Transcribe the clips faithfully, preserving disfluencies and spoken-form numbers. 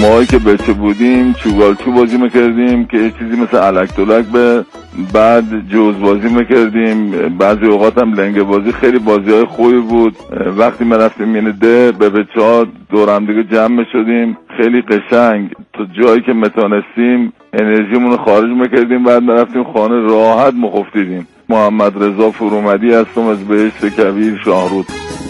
موقعی که بچه بودیم چوگالچو بازی میکردیم که یه چیزی مثل الک دلک به، بعد جوز بازی میکردیم، بعضی اوقات هم لنگه بازی. خیلی بازی های خوبی بود. وقتی ما رفتیم یعنی ده به بچه ها دور هم دیگه جمع شدیم، خیلی قشنگ تو جایی که متانستیم انرژیمون رو خارج میکردیم، بعد رفتیم خانه راحت مخفتیدیم. محمد رضا فرومدی هستم از بهشت کویر شاهرود.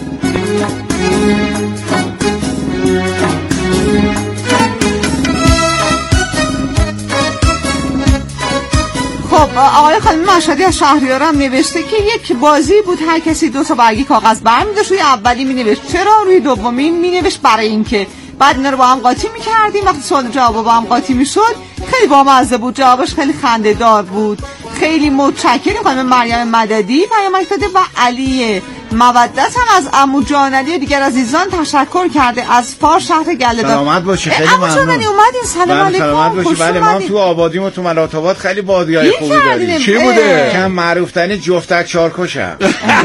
خب آقای خانم مشهدی از شهریارم نوشته که یک بازی بود هر کسی دو تا برگی کاغذ برمی‌داشت، روی اولی می‌نوشت چرا، روی دومی می‌نوشت برای اینکه. بعد اینا رو با هم قاطی می‌کردیم. وقتی سوال جواب با هم قاطی می‌شد خیلی بامزه بود، جوابش خیلی خنده‌دار بود. خیلی متشکرم خانم مریم مددی پیامک داده و علی مودت هم از عمو جانعلی دیگر عزیزان تشکر کرده از فار شهر گله‌دار. سلامت باشی، خیلی ممنون. عمو جانعلی اومدین، سلام علیکم. سلامت باشی. بله ما تو آبادیم و تو ملات‌آباد خیلی بادیای خوبی داریم. چی بوده؟ کم معروف ترین جفتک چارکشم.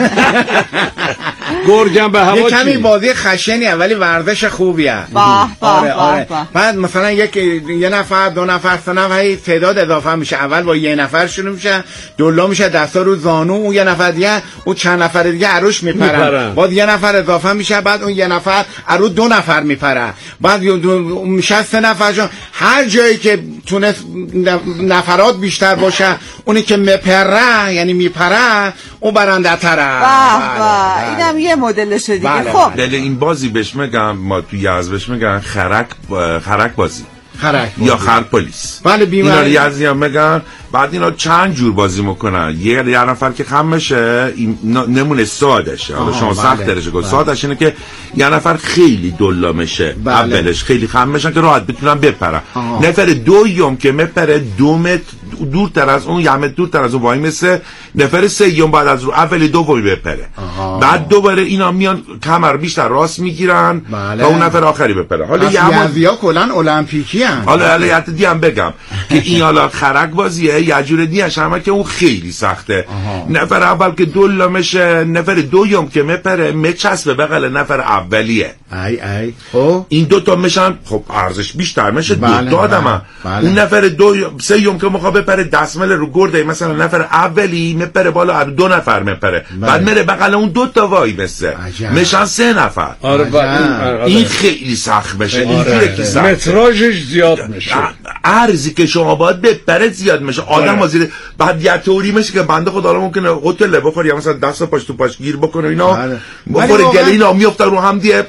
گرگم به هوا. یه کمی بازی خشنیه ولی ورزش خوبیه. آره آره. بعد مثلا یک یه نفر دو نفر سه نفر تعداد اضافه میشه. اول با یه نفر شروع میشه، دولا میشه دستا رو زانو، اون یه نفر دیگه اون چند نفر دیگه عروش میپرن. بعد یه نفر اضافه میشه، بعد اون یه نفر عروش دو نفر میپره. بعد میشه سه نفر. هر جایی که تونست نفرات بیشتر باشه اونی که میپره یعنی میپره اون برنده تره. اینم یه مدلشه دیگه. بله خب بله این بازی بهش میگم، ما تو یزد بهش میگن خرک خرک بازی خرک یا خرپولیس. بله بیمار اینا رو یزدی میگن. بعد اینا چند جور بازی میکنن. یه یه نفر که خم بشه نمونه سادشه، حالا شما سخت درجه گل سادش اینه که یه نفر خیلی دلا میشه، بله. اولش خیلی خم بشن که راحت بتونن بپرن. نفر دوم که میپره دو متر دورتر از اون، یه متر دورتر از اون وای مثل نفر سوم بعد از رو اول دومی بپره. آها. بعد دوباره اینا میان کمر بیشتر راست میگیرن بله. تا اون نفر آخری بپره. حالا یزدیا کلا المپیکی ان. حالا حالا یه دیگه هم بگم که این حالا خرک بازیه یه جور دیگه همه که اون خیلی سخته. آها. نفر اول که دلا میشه، نفر دوم که میپره میچسبه بغل نفر اولیه. ای ای خب این دو تا میشن، خب ارزش بیشتر میشه. بله. دو تا آدمه. بله. اون نفر دو سوم که میخواد بپره دستمال رو گرده، مثلا نفر اولی میپره بالا، دو نفر میپره. بله. بعد میره بغل اون دو تا وای بسه میشن سه نفر. آره آره. این خیلی سخت بشه. این آره. خیلی سخت، متراژش زیاد میشه، ارزی که شما باید بپره زیاد میشه. آدم وزیر بعد یه طوری میشه که بنده خدا الان ممکنه هتل بخوره یا مثلا دست پاش تو پاش گیر بکنه اینا بخوره گله اینا میافته رو هم دیگه.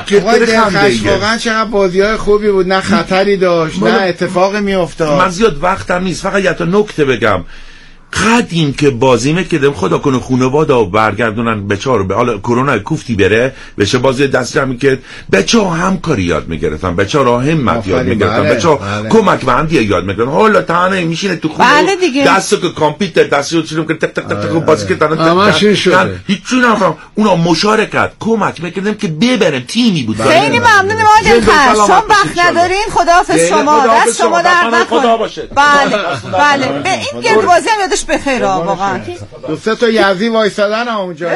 واقعا چقدر بازی‌های خوبی بود، نه خطری داشت نه اتفاقی میافتاد. من زیاد وقتم نیست، فقط یه تا نکته بگم. قدیم که بازی میکردم خدا کنه خانواده و برگردونن بچه‌ها رو به حال کرونا کوفتی بره بشه بازی دست جمع کرد، بچه‌ها همکاری یاد میگرفتن، بچه‌ها راه همت یاد میگرفتن، بله. بچه‌ها بله. کمک به هم دیگه یاد میگرفتن. حالا تنها میشینه تو خونه بله دستو که کامپیوتر دستو شروع کرد تک تک تک بازی کردن. همش این شده. هیچ چیزی نفهم. اونا مشارکت کمک میکردم که ببرم، تیمی بود. خیلی ممنون ماجد خرم. شما وقت ندارین، خداحافظ شما، دست شما درد نکنه. بله بله به این گرد بازی هم یادش بخیر واقعا. دو سه تا یزدی وایسادن اونجا.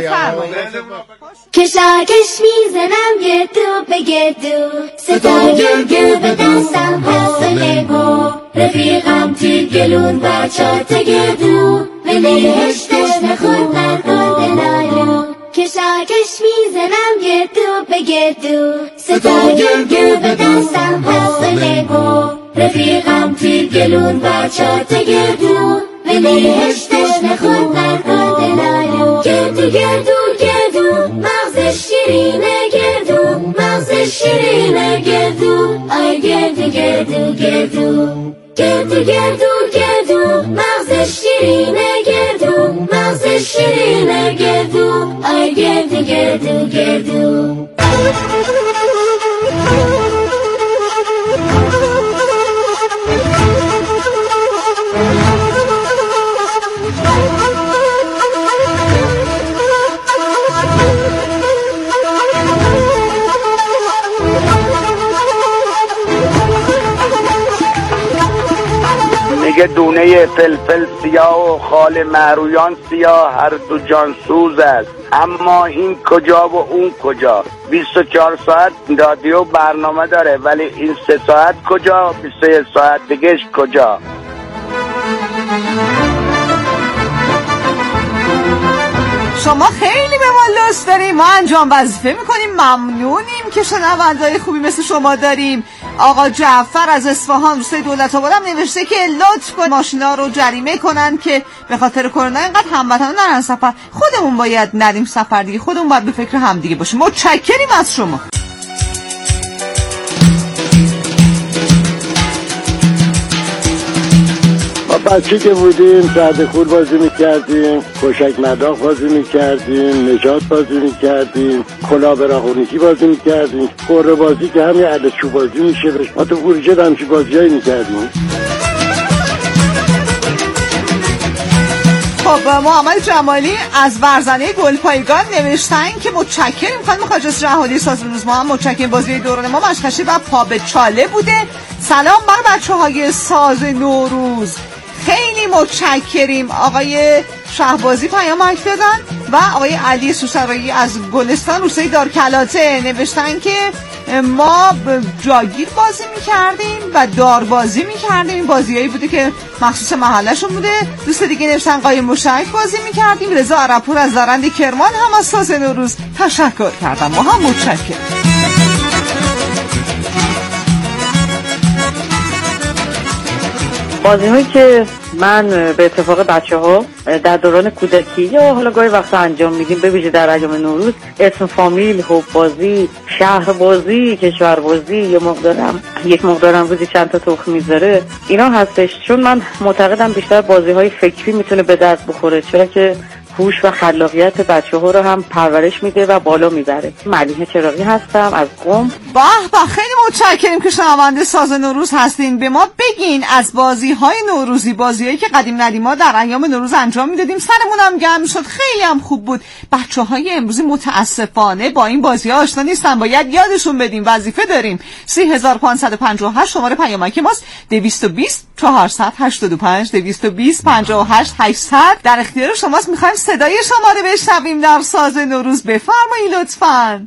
کشاکش میزنم گدو به گدو، سه تا گرگو به دستم هست لگو، رفیقم تی گلون بچات گدو، ولی هشتش نخود نرگل دلالو. کشاکش میزنم گدو به گدو، سه تا گرگو به دستم هست لگو، رفیقم تی گلون بچات گدو، ولی هشتش نخود نرگل دلالو. گردو گردو گردو مغز شیرینه گردو، مغز شیرینه گردو، آی گردو گردو گردو، گردو گردو گردو مغز شیرینه گردو، مغز شیرینه گردو، آی گردو گردو گردو. میگه دونه فلفل سیاه و خال مهرویان سیاه، هر دو جان سوز است، اما این کجا و اون کجا. بیست و چهار ساعت رادیو برنامه داره ولی این سه ساعت کجا، بیست و یک ساعت دیگهش کجا. شما خیلی به ما لطف داریم، ما انجام وظیفه میکنیم، ممنونیم که شنونده‌های خوبی مثل شما داریم. آقا جعفر از اصفهان روستای دولت آباد هم نوشته که لطف کن ماشینا رو جریمه کنن که به خاطر کرونا اینقدر هموطنان نرن سفر. خودمون باید نریم سفر دیگه، خودمون باید به فکر هم دیگه باشیم. متشکریم از شما. بچه که بودیم سرد خور بازی میکردیم، کشک مداخ بازی میکردیم، نجات بازی میکردیم، کلا براغونیکی بازی میکردیم، قره بازی که همین علچو بازی میشه بش. ما تو فروشت همچی بازی هایی میکردیم. خب محمد جمالی از ورزنه گلپایگان نوشتن که متشکریم خانم خاجس جهادی سازمان روز، ما هم متشکریم. بازی دوران ما مشکشی و پا به چاله بوده. سلام بر بچه های ساز نوروز، خیلی متشکریم. آقای شهبازی پیامک دادن و آقای علی سوسرایی از گلستان روستای دارکلاته نوشتن که ما جاگیر بازی میکردیم و دار بازی میکردیم. این بازیایی بوده که مخصوص محلشون بوده. دوست دیگه نوشتن قایم مشترک بازی میکردیم. رضا عربپور از زارند کرمان هم از ساز نوروز تشکر کردم. ما هم متشکریم. بازی هایی که من به اتفاق بچه ها در دوران کودکی یا حالا گاهی وقتا انجام میدیم، به ویژه در ایام نوروز، اسم فامیل، حب بازی، شهر بازی، کشور بازی، یا مقدارم یک مقدارم روزی چند تا تخم میذاره، اینا هستش. چون من معتقدم بیشتر بازی های فکری میتونه به درد بخوره، چرا که هوش و خلاقیت بچه ها رو هم پرورش میده و بالا میبره. ملیحه چراغی هستم از قم. به به، خیلی متشکریم که شنونده ساز نوروز هستین. به ما بگین از بازی های نوروزی، بازی هایی که قدیم ندیما در ایام نوروز انجام میدادیم، سرمون هم گرم شد، خیلی هم خوب بود. بچه های امروزی متاسفانه با این بازی ها آشنا نیستن، باید یادشون بدیم، وظیفه داریم. سی هزار و پانصد و پنجاه و هشت شماره پیامک ماست، دویست و بیست چهارصد هشتاد و پنج دویست و بیست پنجاه و هشت هشتصد. در اختیار شماست. میخوایم صدای شما رو بشنویم در ساز نوروز. بفرمایید لطفاً.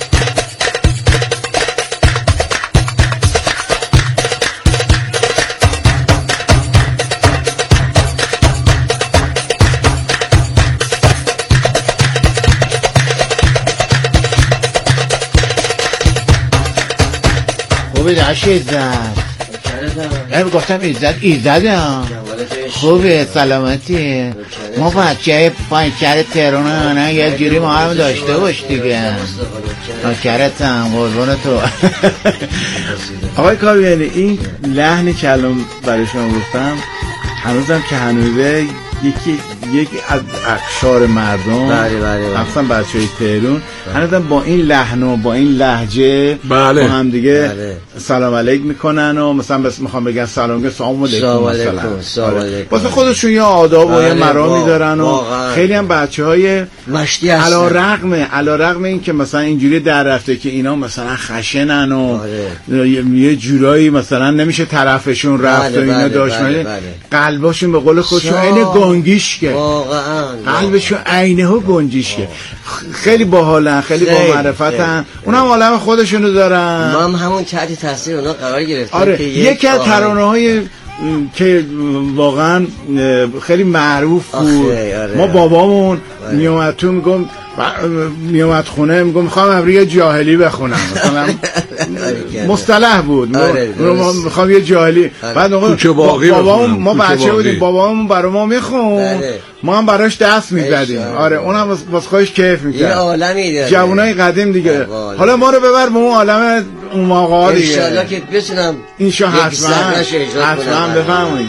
خوبه داشت ایزد ام گفتم ایزد ایزدم خوبه سلامتی. ما بچه پایین شهر تهران نه یه جوری ما هم داشته باش دیگه. ناکرتم قربان تو. آقای کاویانی این لحنی که الان برای شما گفتم هنوزم که هنوزه یکی یکی از اقشار مردم، بله بله مثلا بچه‌های تهران هنوزم با این لحن و با این لهجه بله با هم دیگه بله. سلام علیک میکنن و مثلا بس میخوام بگن سلام سلام علیکم مثلا واسه خودشون یه آداب و یه مرامی دارن و خیلی هم بچه‌های مشتی هستن. علی رغم علی رغم این که مثلا اینجوری در رفته که اینا مثلا خشنن و بله. یه جورایی مثلا نمیشه طرفشون رفت بله و اینا بله داشت بله بله. قلباشون به قول خودشون عین گنگیشکه، واقعا قلبشون عینه ها گنجیشکه. خیلی باحالن، خیلی با معرفتن، اونم عالم خودشونو دارن. ما هم همون تحت تاثیر اونا قرار گرفتیم. آره. که یکی از ترانه‌های که واقعا خیلی معروف بود، آره. ما بابامون میومد تو میگم میومد خونه میگم میخوام ابری جاهلی بخونم مثلا مصطلح بود میخوام یه جاهلی. بعد بابامون ما بچه بودیم بابامون برای ما میخون، ما هم براش دست میزدیم. آره اونم واسه خودش کیف میکرد. یه عالمی داره جوانای قدیم دیگه. حالا ما رو ببر به اون عالم اون موقعا دیگه ان شاءالله که بتونم ان شاءالله حتما حتما بفرمایید.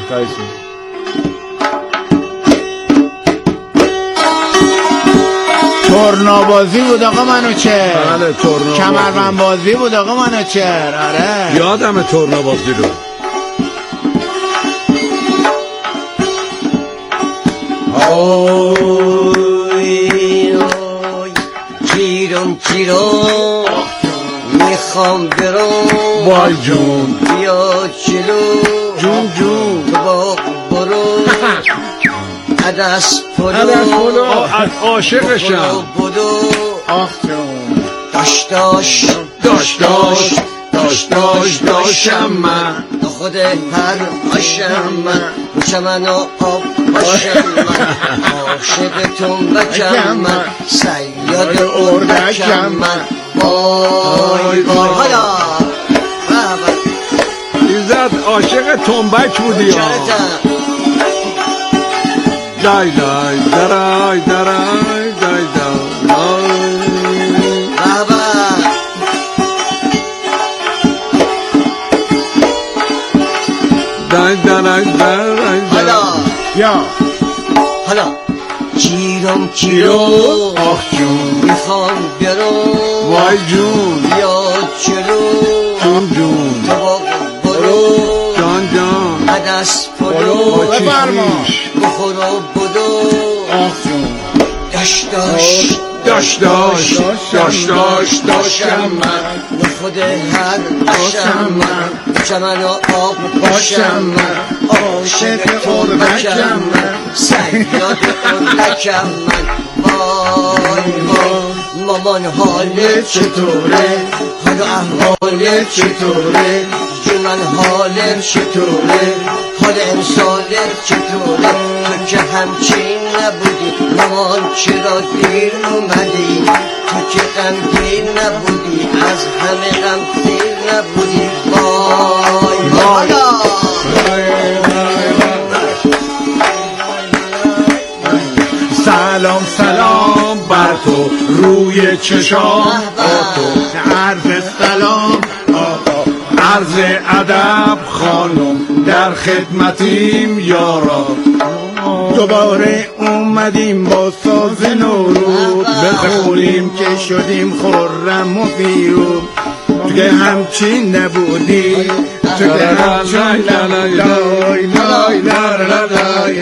تورنابازی بود آقا منوچر. بله تورنابازی. کمربند بازی بود آقا منوچر. آره یادمه تورنابازی رو. اوی اوی چیرون چیرون میخوام برم وای جون بیا چلو جون جون با برو عدس پلو عاشقشم بدو آخ جون داش داش داش داش داش داش داشم من خود هر آشم من چمن و آب باشم من عاشقتون بکم من سیاد اردکم من وای وای حالا ایزد عاشق تنبک بودی ها دای دای درای درای دای دای دای دای دای حالا یا حالا چیرم چیرو آخ جون میخوام برو وای جون بیا چلو جون جون برو جان جان عدس پلو بخور و بدو آخ جون داش داش داش داش داش داش داشم من خود هر باشم من چمن و آب باشم من عاشق اردکم من سیاد اردکم من وای وای مامان حالت چطوره حالا احوالت چطوره جون حالت چطوره حال امسالت چطوره تو که همچین نبودی مامان چرا دیر اومدی تو که غمگین نبودی از همه غمگین نبودی وای وای سلام سلام بر تو روی چشام تو عرض سلام آقا عرض ادب خانم در خدمتیم یارا دوباره اومدیم با ساز نورود بخونیم که شدیم خرم و پیروز تو که همچین نبودی تو که همچین لای لای لای لای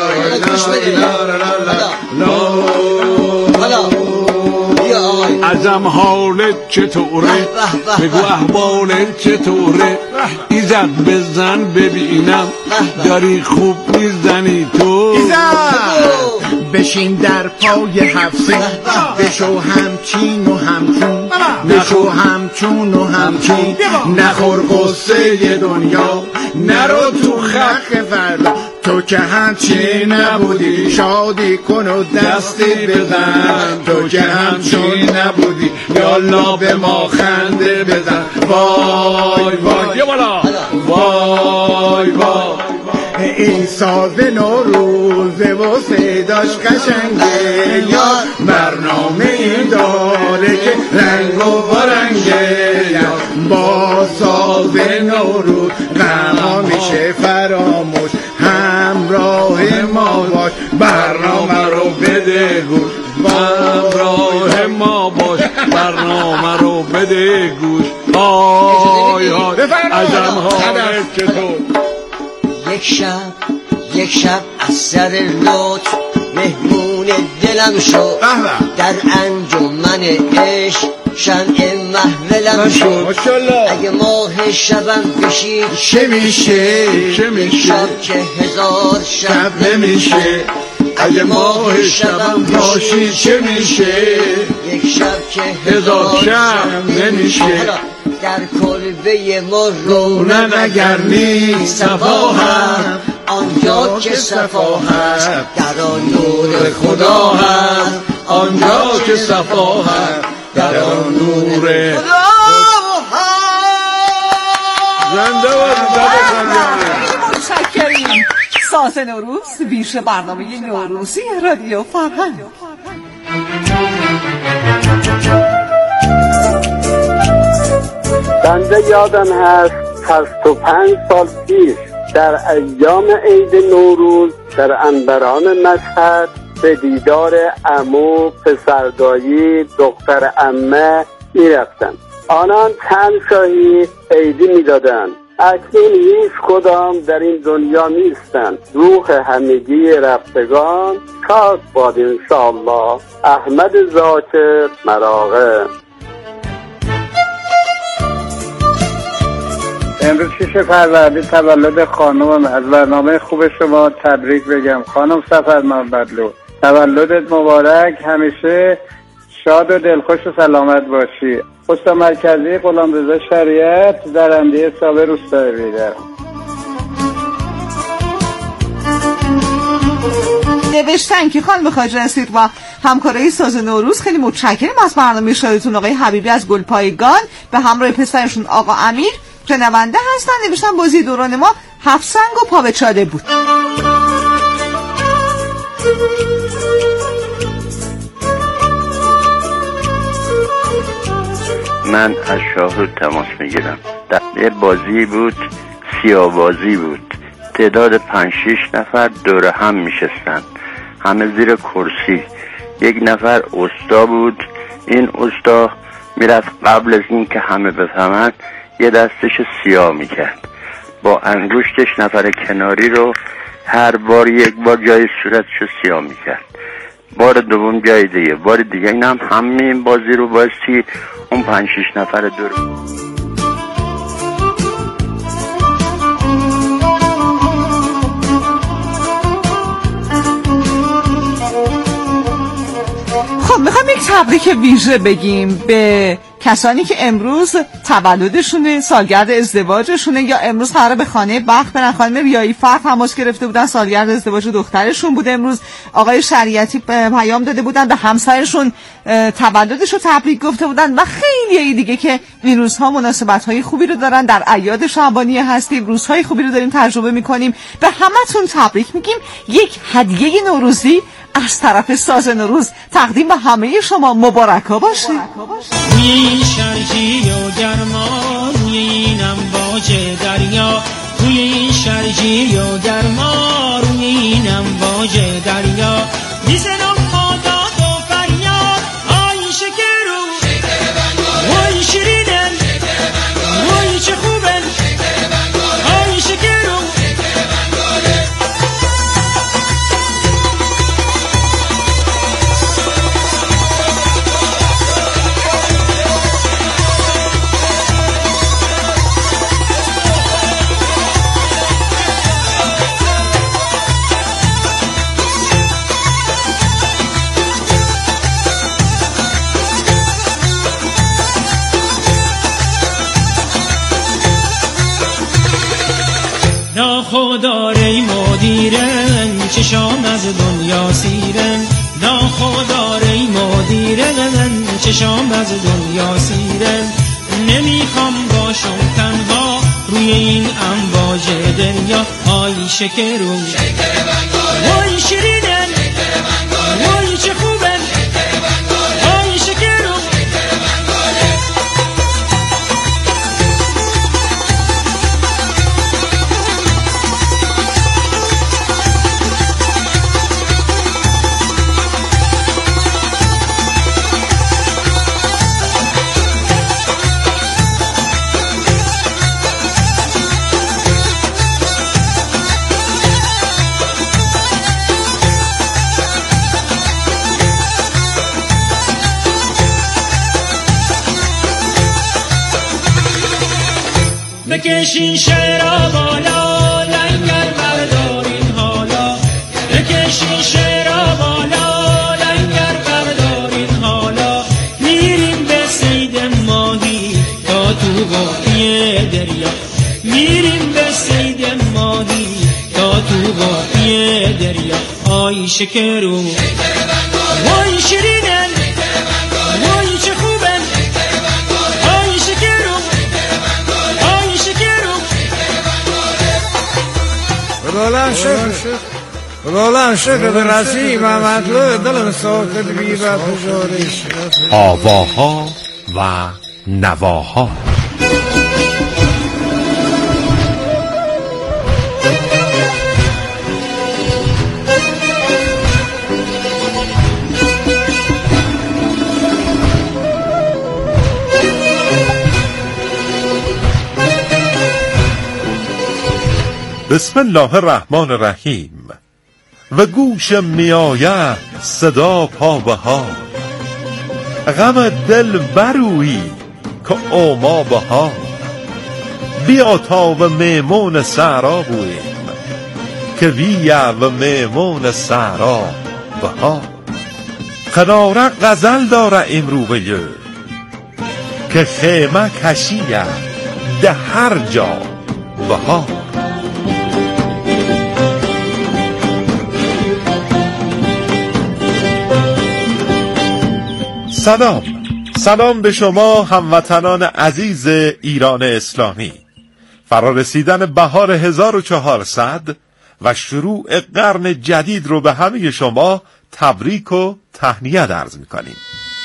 ازم حالت چطوره بگو احوالت چطوره ایزد بزن ببینم داری خوب میزنی تو ایزد بشین در پای حفظه بشو همچین و همچون نشو همچون و همچین نخور قصه دنیا نرو تو خخ فردا تو که همچین نبودی شادی کن و دستی بزن تو که همچین نبودی یالا به ما خنده بزن وای وای یه بالا وای وای این ساز نوروزه و صداش قشنگه یا برنامه این داره که رنگ و برنگه با ساز نوروز غما میشه فراموش همراه ما باش برنامه رو بده گوش همراه ما باش برنامه رو بده گوش آی آی ازم حالت چطور یک شب یک شب از سر لطف مهمون دلم شد در انجمن عشق شمع محولم شد اگه ماه شبم بشید چه میشه چه میشه شب که هزار شب نمیشه اگه ماه شبم باشی چه میشه یک شب که هزار شب نمیشه در کلبه ما رونن اگر نیست صفا هست آنجا که صفا هست در آن نور خدا هست آنجا که صفا هست در آن نور خدا زنده و متشکریم. ساز نوروز بیش برنامه نوروزی رادیو فرهنگ. بنده یادم هست شصت و پنج سال پیش در ایام عید نوروز در انبران مشهد به دیدار عمو، پسردایی، دختر عمه می رفتم. آنان چند شاهی عیدی می دادن. اکنون هیچ کدام در این دنیا نیستند. روح همگی رفتگان شاد باد انشاءالله. احمد ذاکر، مراغه. امروز شیش فروردین تولد خانومم. از برنامه خوب شما تبریک بگم. خانم سفرنام بدلو، تولدت مبارک، همیشه شاد و دلخوش و سلامت باشی. پست مرکزی غلامرضا شریعت، درنده سابه روستای بیدر. نوشتن که خانم خواجه رسید و همکارای ساز نوروز خیلی متشکرم از برنامه شادتون. آقای حبیبی از گلپایگان به همراه پسرشون آقا امیر شنونده هستن. نوشتن بازی دوران ما هفت سنگ و پا به چاده بود. من از شاهرود تماس میگیرم. یه بازی بود، سیاه بازی بود. تعداد پنج شیش نفر دور هم میشستن، همه زیر کرسی. یک نفر استا بود. این استا میرفت قبل از این که همه بفهمن یه دستش سیاه میکرد، با انگشتش نفر کناری رو هر بار یک بار جای صورتشو سیاه میکرد، بار دوم جای دیگه، بار دیگه. این هم همه این بازی رو باستی اون پنج شیش نفر دور. خب میخوام یک تبریک ویژه بگیم به کسانی که امروز تولدشونه، سالگرد ازدواجشونه، یا امروز قراره به خانه بخت برن. خانم ریایی فرق تماس گرفته بودن، سالگرد ازدواج دخترشون بود امروز. آقای شریعتی پیام داده بودن به همسرشون، تولدش رو تبریک گفته بودن و خیلی دیگه که این روزها مناسبت‌های خوبی رو دارن. در اعیاد شعبانیه هستیم، روزهای خوبی رو داریم تجربه می‌کنیم. به همتون تبریک میگیم. یک هدیه نوروزی از طرف ساز نوروز تقدیم به همه شما مبارکا باشه. توی شرجی و گرما، روی این امواج دریا، توی این شرجی و گرما، روی این امواج دریا، میزنم خداد و فریاد، آی شکرو وای شیرینن، وای چه خوبن، آی شکرو. ناخداره مدیرن، چشام از دنیا سیرن، ناخداره مدیرن، چشام از دنیا سیرن. نمیخوام باشم تنها روی این امواج دریا، آی شکرو وای شیرینن، وای چه خوبن، آی شکرو. بکشین شعرها بالا، لنگر بردارین حالا، بکشین شعرها بالا، لنگر بردارین حالا. میریم به صید ماهی تا تو قاعی دریا، میریم به صید ماهی تا تو قاعی دریا، آی شکرو وای شیرینن، وای چه خوبن، آی شکرو. رولان شکر رولان شکر در رسی و مطلوب دلم ساکت بی و پجارش. آواها و نواها. بسم الله الرحمن الرحیم. و گوش میآید صدا پا بهار، غم دل برویی که اوما بهار. بیا تا و میمون سهرا بویم که ویا و میمون سهرا بها کناره غزل داره امرو بیه که خیمه کشیه ده هر جا بها. سلام سلام به شما هموطنان عزیز ایران اسلامی. فرارسیدن بهار هزار و چهارصد و شروع قرن جدید رو به همه شما تبریک و تهنیت عرض می‌کنیم.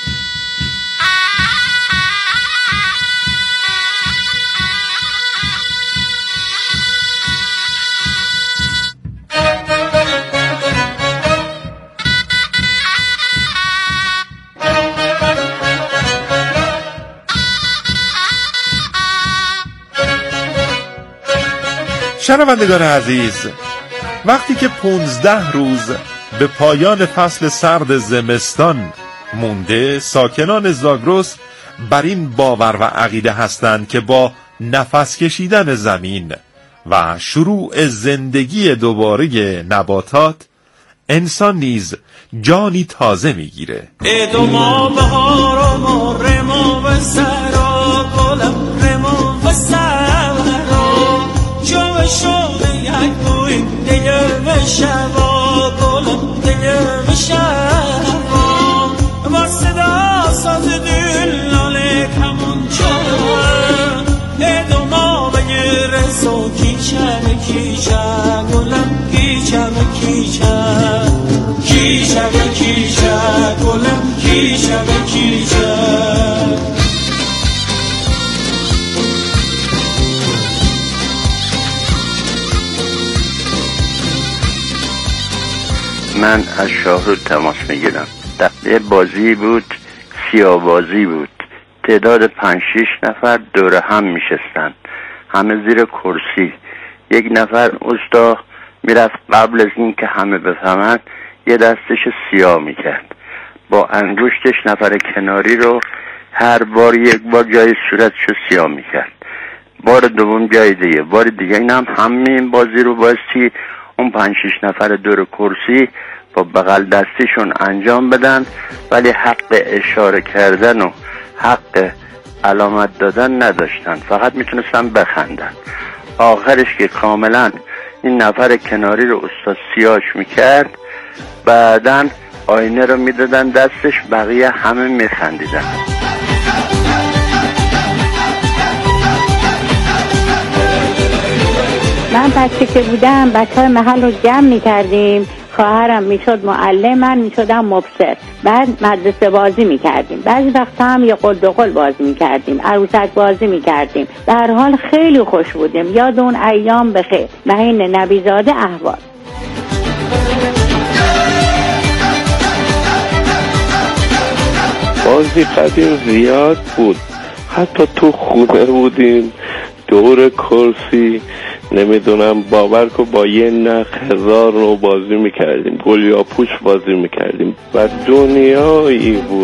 شنوندگان عزیز، وقتی که پونزده روز به پایان فصل سرد زمستان مونده، ساکنان زاگرس بر این باور و عقیده هستند که با نفس کشیدن زمین و شروع زندگی دوباره نباتات، انسان نیز جانی تازه میگیره. ادما بهار و رما و سرا گلم رما و سرا جو شوق یک بوی دیگه و شبا گلم دیگه و شبا با صدا ساز دل لاله کمونچه ادما بگیره سو کیچه کیچه گلم کیچه کیچه کیچه کیچه گلم کیچه کیچه. من از شاهرود تماس میگیرم. دقیقه بازی بود، سیاه بازی بود. تعداد پنج شیش نفر دور هم میشستن، همه زیر کرسی. یک نفر استا میرفت قبل از این که همه بفهمن یه دستش سیاه میکرد، با انگشتش نفر کناری رو هر بار یک بار جای صورتشو سیاه میکرد، بار دوم جای دیگه، بار دیگه این هم همین بازی رو باستی اون پنج شیش نفر دور کرسی با بغل دستیشون انجام بدن، ولی حق اشاره کردن و حق علامت دادن نداشتن، فقط میتونستن بخندن. آخرش که کاملا این نفر کناری رو استاد سیاهش میکرد، بعدن آینه رو میدادن دستش، بقیه همه میخندیدن. من بچه که بودم بچه های محل رو جمع می کردیم، خواهرم می شد معلم، من می شدم مبصر، بعد مدرسه بازی می کردیم، بعضی وقتا هم یه قل دو قل بازی می کردیم، عروسک بازی می کردیم. به هر حال خیلی خوش بودیم. یاد اون ایام بخیر. معین نبیزاده احوال. بازی قدیم زیاد بود، حتی تو خونه بودیم دور کرسی، نمیدونم باور کن با یه نخ هزار رو بازی میکردیم، گل یا پوش بازی میکردیم و دنیایی بود.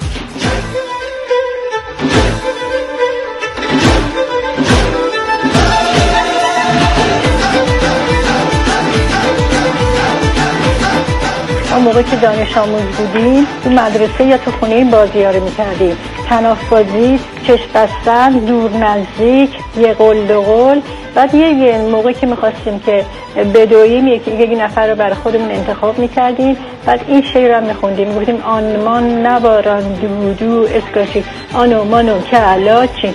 اون موقع که دانش آموز بودیم تو مدرسه یا تو خونه این بازی ها رو میکردیم. تناف بازی، چشم بستن، دور نزدیک، یه قل دو قل. بعد یه موقع که میخواستیم که بدوییم یکی یک نفر رو برای خودمون انتخاب میکردیم، بعد این شعر رو میخوندیم، میگفتیم آنمان نباران دودو اسکاشی آنو مانو که علاچی.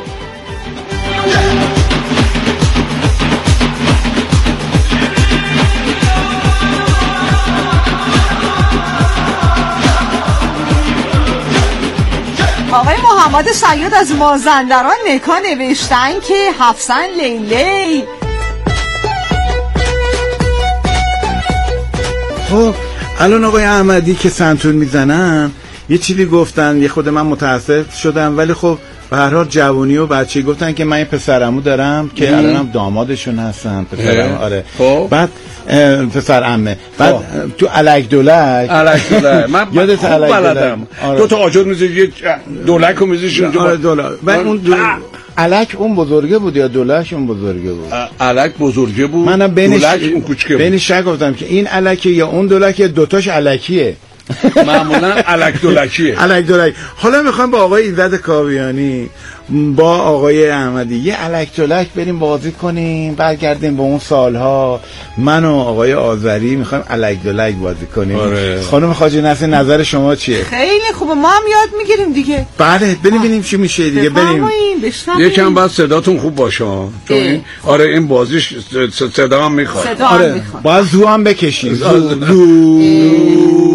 آقای محمد سید از مازندران نکا نوشتن که حفصن لیلی. خب الان آقای احمدی که سنتور میزنن یه چیزی گفتن، یه خود من متاسف شدم، ولی خب به هر حال جوونی و بچگی گفتن که من یه پسرعمو دارم که الانم دامادشون هستن پسرعمو. آره خب بعد پسر عمه بعد تو الک دولک الک دولک من یادت الک بلدم دو تا آجر میذاری دولک رو میذاری اونجا. آره دولک. بعد اون الک اون بزرگه بود یا دولک اون بزرگه بود؟ الک بزرگه بود منم بینش دولک اون کوچیکه بود. بینش شک گفتم که این الکه یا اون دولک، دوتاش الکیه. معمولا الک دولکیه. الک دولک. حالا میخوام با آقای ایزد کاویانی با آقای احمدی یه الک دولک بریم بازی کنیم، برگردیم به اون سالها. من و آقای آذری میخوایم الک دولک بازی کنیم. آره. خانم خواجه نصر نظر شما چیه؟ خیلی خوبه، ما هم یاد میگیریم دیگه. بله بریم ببینیم چی میشه دیگه. بریم یکم بعد صداتون خوب باشه چون این آره این بازیش صدا هم میخواد. صدا هم آره. میخواد. باید زو هم بکشید. زو زو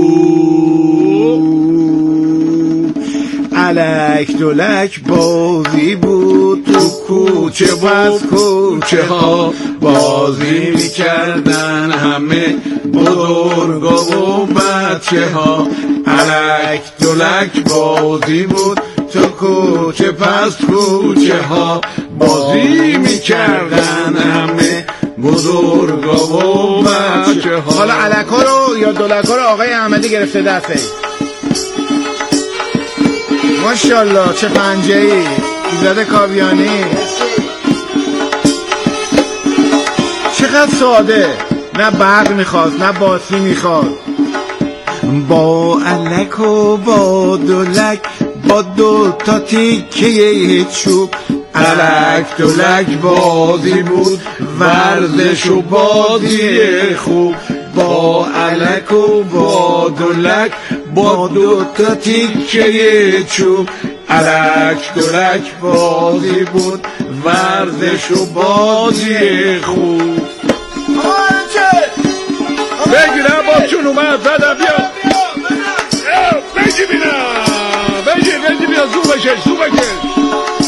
الک دولک بازی بود تو کوچه و از کوچه ها بازی میکردن همه بزرگا و بچه ها. الک دولک بازی بود تو کوچه پس کوچه ها بازی میکردن همه بزرگا و بچه ها. حالا الک ها رو یا دولک ها رو آقای احمدی گرفته دسته. ماشاءالله چه پنجه ای ایزد کاویانی، چقدر ساده، نه برق میخواد نه باسی میخواد. با الک و با دولک با دو تا تیکه چوب الک دولک بازی بود ورزش و بازی خوب. با الک و با دولک با دو تا تیکه چوب الک دولک بازی بود ورزش و بازی خوب. بگیرم با چون اومد زدم بیا بگی بینم بگی بگی بیا زو بکش زو بکش.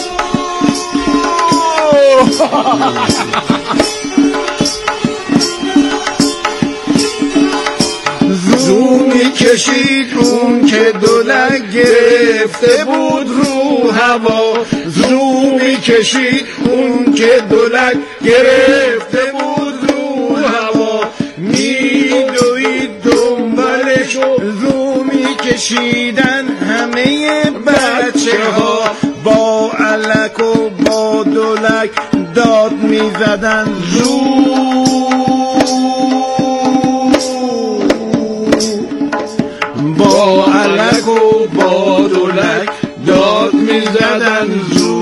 زو میکشید اون که دولک گرفته بود رو هوا. زو میکشید اون که دولک گرفته بود رو هوا. میدوید دنبالش زو میکشیدن همه بچه ها. با الک و با دولک داد میزدن زو. با الک و با دولک داد میزدن زو.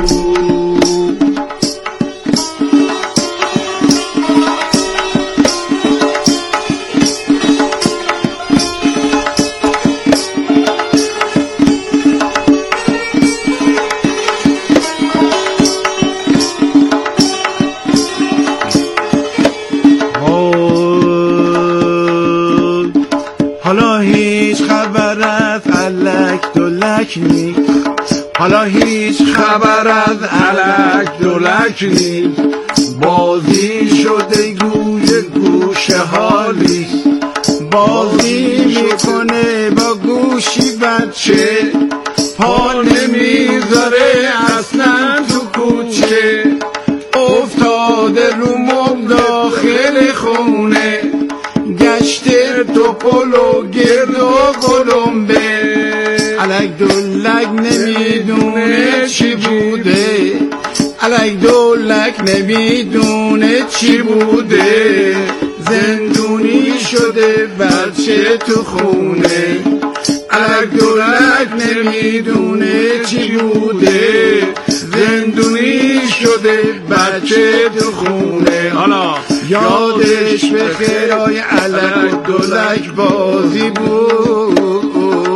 حالا هیچ خبر از الک دولک نیست. حالا هیچ خبر از الک دولک نیست. بازی شده گوی گوشه حالی. بازی میکنه با گوشی بچه. پا نمیذاره اصلا تو کوچه. افتاده رو مم داخل خونه. گشته توپل و گرد و قلمبه. الک دولک نمیدونه چی بوده. الک دولک نمیدونه چی بوده. زندونی شده بچه تو خونه. الک دولک نمیدونه چی بوده. زندونی شده بچه تو خونه. حالا یادش به خیرای الک دولک بازی بود.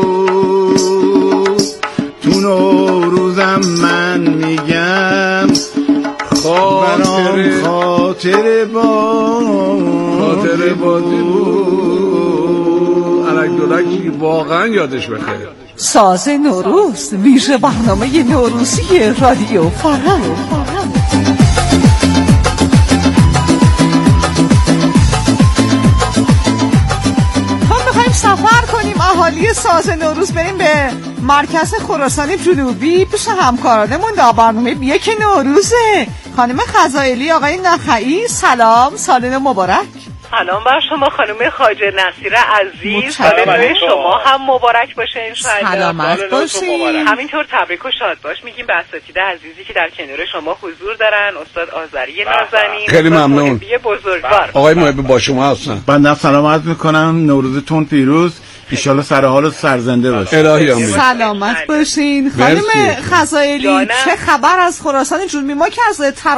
تو نوروزم من میگم خاطر خاطر با خاطر بازی بود. الک دولک واقعا یادش بخیر. ساز نوروز ویژه برنامه نوروزی رادیو فرهنگ. ما میخوایم سفر کنیم. آها اهالی ساز نوروز بریم به مرکز خراسان جنوبی پیش همکارانمون در برنامه یک نوروزه. خانم خزائلی، آقای نخعی، سلام، سال نو مبارک. سلام بر شما خانم خواجه نصیر عزیز، سال نو شما هم مبارک باشه انشاءالله. سلامت باشین. همینطور تبریک و شاد باش میگیم به اساتید عزیزی که در کنار شما حضور دارن، استاد آذری نازنین، خیلی ممنون، بزرگوار. آقای محب با شما هستن. بنده سلام عرض میکنم، نوروزتون پیروز، ان سر حال و سرزنده باشه. الهی آمین. سلامت باشین. خانم خزائلی چه خبر از خراسان جنوبی؟ ما که از